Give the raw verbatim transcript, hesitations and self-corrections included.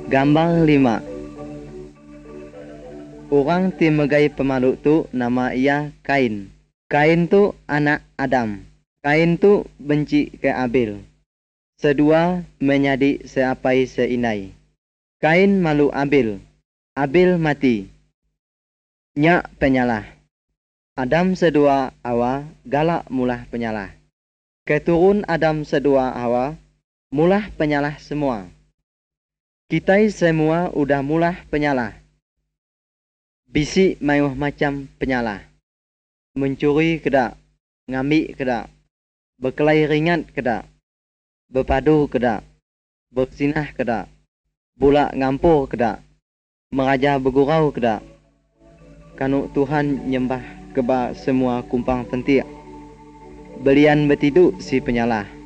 Gambar lima. Orang timegai pemaluk tu nama ia Kain. Kain tu anak Adam. Kain tu benci ke Abil. Sedua menjadi seapai seinai. Kain malu Abil. Abil mati. Nyak penyalah. Adam sedua Hawa galak mulah penyalah. Keturun Adam sedua Hawa mulah penyalah semua. Kita semua udah mulah penyalah. Bisi mayuh macam penyalah. Mencuri kedak, ngambil kedak, berkelahi ringan kedak, berpadu kedak, bersinah kedak, bulak ngampur kedak, meraja bergurau kedak. Kanuk Tuhan nyembah keba semua kumpang pentik. Belian bertidu si penyalah.